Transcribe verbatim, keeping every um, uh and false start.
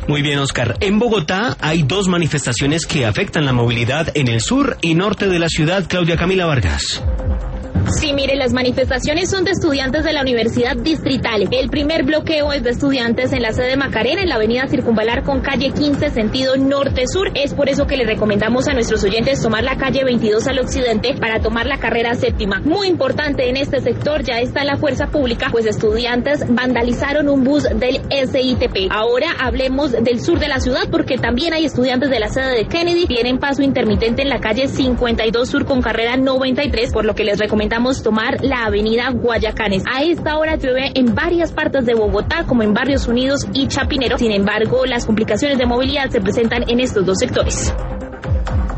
Muy bien, Oscar. En Bogotá hay dos manifestaciones que afectan la movilidad en el sur y norte de la ciudad. Claudia Camila Vargas. Sí, mire, las manifestaciones son de estudiantes de la Universidad Distrital. El primer bloqueo es de estudiantes en la sede Macarena, en la avenida Circunvalar con calle quince, sentido norte-sur. Es por eso que les recomendamos a nuestros oyentes tomar la calle veintidós al occidente para tomar la carrera séptima. Muy importante en este sector, ya está la fuerza pública, pues estudiantes vandalizaron un bus del S I T P. Ahora hablemos del sur de la ciudad, porque también hay estudiantes de la sede de Kennedy. Tienen paso intermitente en la calle cincuenta y dos sur con carrera noventa y tres, por lo que les recomendamos tomar la avenida Guayacanes. A esta hora llueve en varias partes de Bogotá, como en Barrios Unidos y Chapinero. Sin embargo, las complicaciones de movilidad se presentan en estos dos sectores.